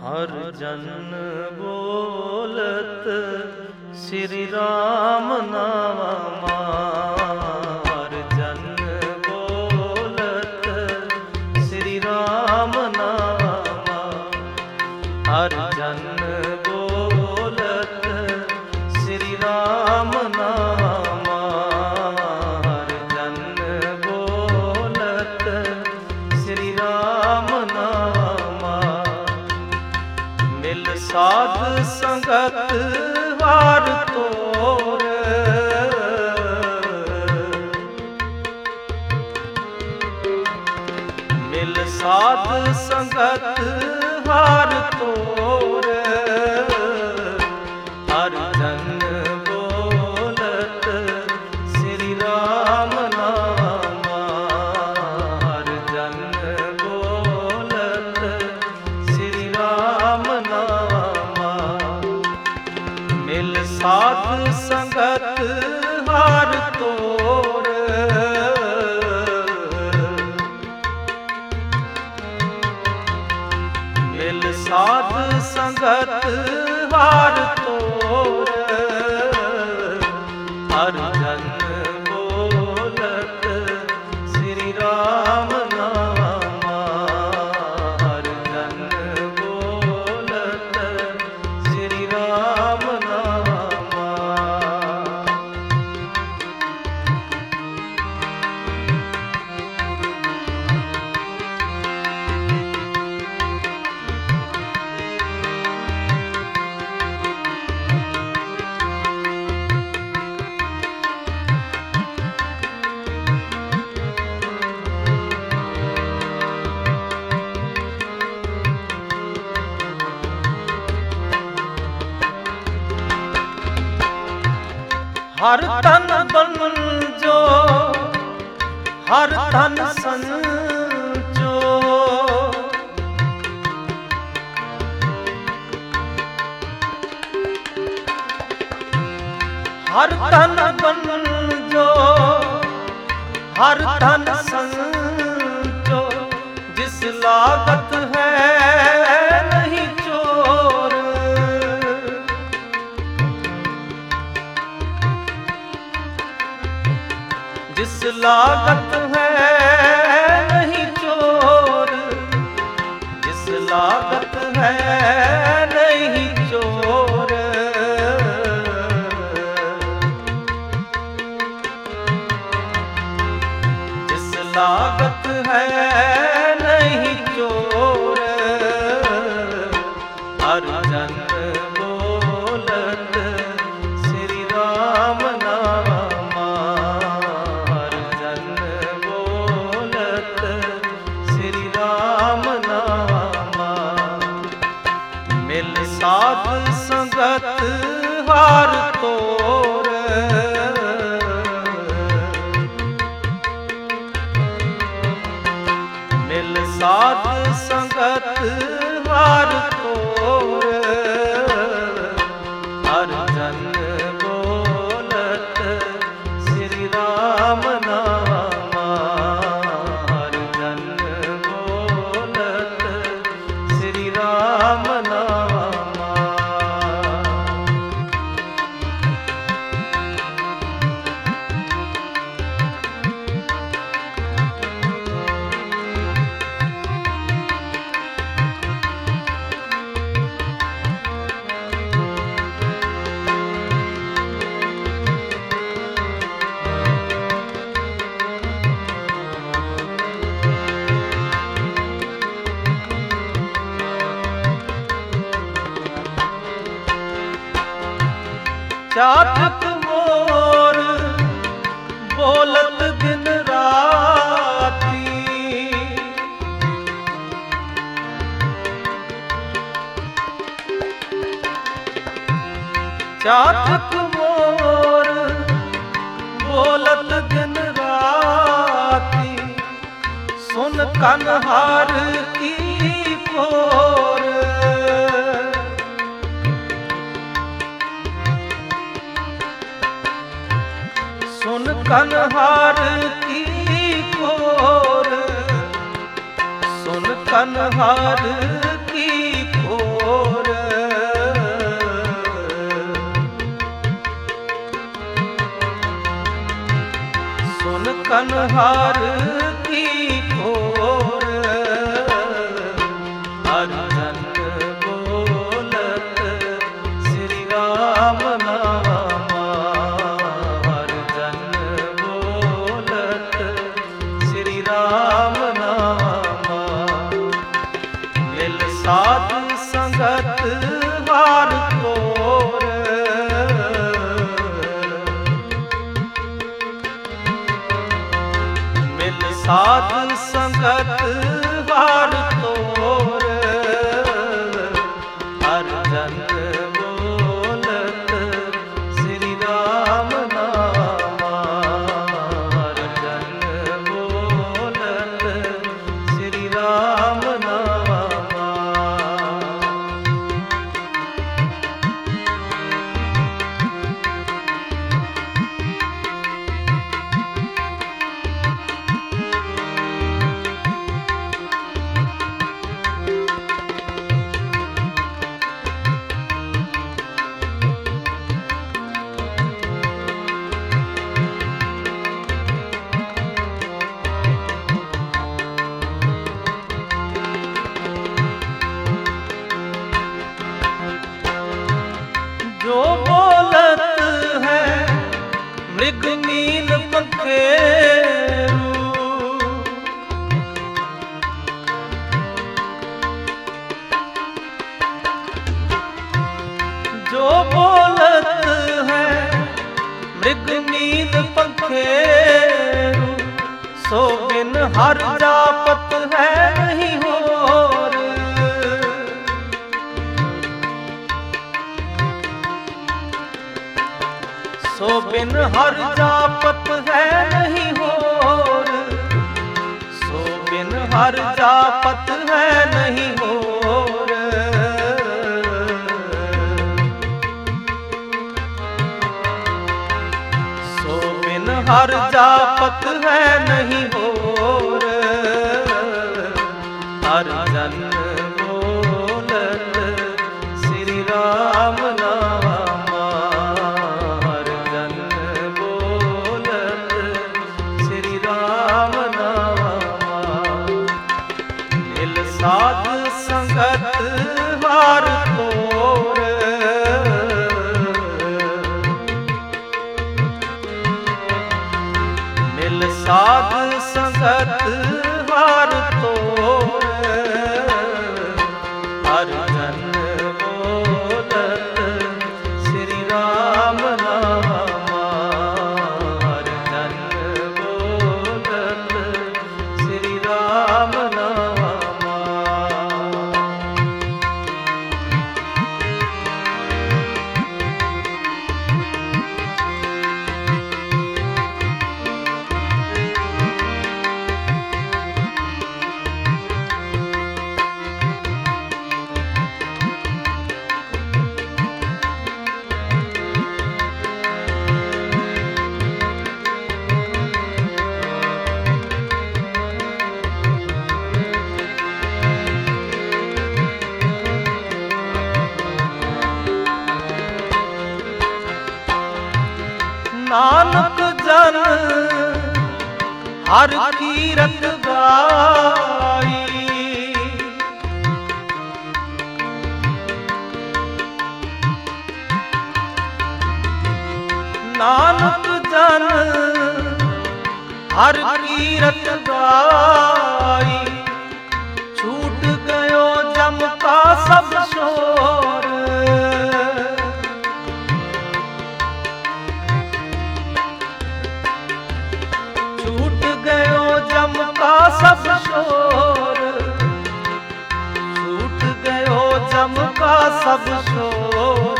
हर जन बोलत श्री राम नाम, हर जन बोलत श्री राम नाम, हर जन बोलत श्री राम नाम, हर जन बोलत श्री राम नाम। मिल साध संगत वार तोर, मिल साध संगत वार तोर, हर जन बोलत श्री राम नाम, हर जन बोलत श्री राम नाम। मिल साध संगत हार तोर, मिल साध संगत हार तोर, हर जन बोलत श्री राम नाम, हर जन बोलत श्री राम नाम। हर तन बन जो हर तन संजो, हर तन बन जो हर तन संजो, जिस लागत है नहीं चोर, जिस लागत है नहीं चोर, जिस लागत है नहीं चोर, जिस लागत है नहीं चोर, हर जन बोलत श्री राम नाम, हर जन बोलत श्री राम नाम। मिल साध संगत हार तोर, मिल साध संगत हार तोर, हर जन बोलत श्री राम नाम, हर जन बोलत श्री राम नाम। चातक मोर बोलत दिन राती, चातक मोर बोलत दिन राती, सुन कन्हार की पोर, सुन कन्हार की पोर, सुन कन्हार की पोर, हार की खोर अर्जन बोलत श्री राम नामा अर्जन बोलत श्री राम नामा मिल साध संगत हार खोर साध संगत हार तोर अर्जन बोलत श्री राम नामा अर्जन बोलत श्री राम नामा जो बोलत है मृग नील पंखेरू जो बोलत है मृग नील पंखेरू सो बिन हर जापत है नहीं होर सो बिन हर जापत है नहीं होर सो बिन हर जापत है नहीं होर सो बिन हर जापत है नहीं होर अर्जन बोलत श्री राम नामा साध संगत हार तोर मिल साध संगत हार तोर अर्जन बोलत श्री राम नामा अर्जन बोलत श्री राम नामा नानक जन हर कीरत गाई नानक जन हर कीरत गाई छूट गयो जम का सब शोर छूट गयो जम का सब शोर छूट गयो जम का सब शोर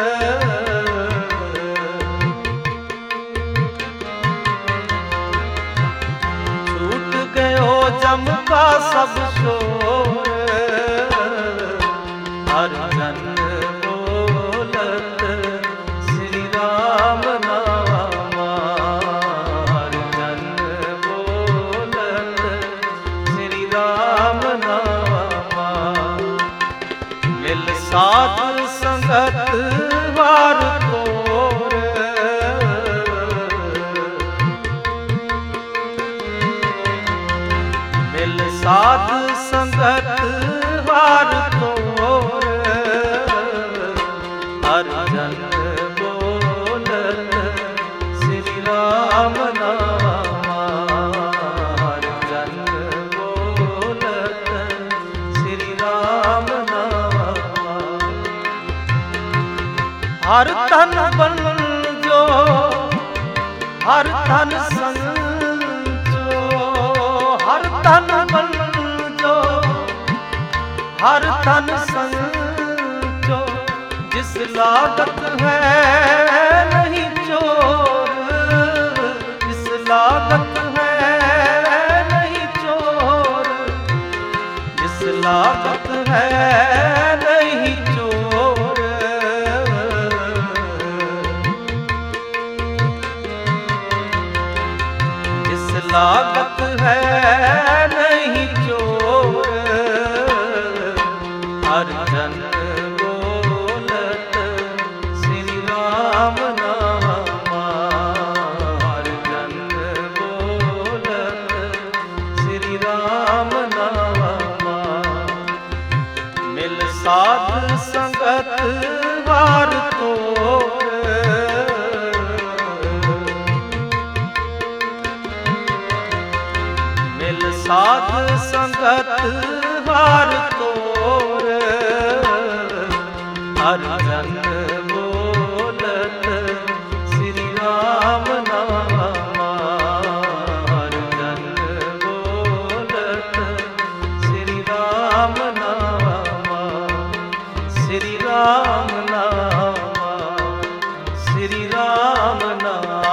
छूट गयो जम का सब शोर अर्जन बोलत श्री राम नामा अर्जन बोलत श्री राम नामा मिल साध संगत वार तोर साध संगत हार तोर, हर जन बोलत श्री राम नाम, हर जन बोलत श्री राम नाम। हर तन बन जो हर तन संजो, हर तन बन जो हर तन संजो, जिस लागत है नहीं चोर, जिस लागत है नहीं चोर, जिस लागत है नहीं चोर। लागत है नहीं चोर, हर जन बोलत श्री राम नाम, हर जन बोलत श्री राम नाम। मिल साध संगत हार तोर, साध संगत हार तोर, हर जन बोलत श्री राम नाम, हर जन बोलत श्री राम नाम, श्री राम नाम, श्री राम नाम।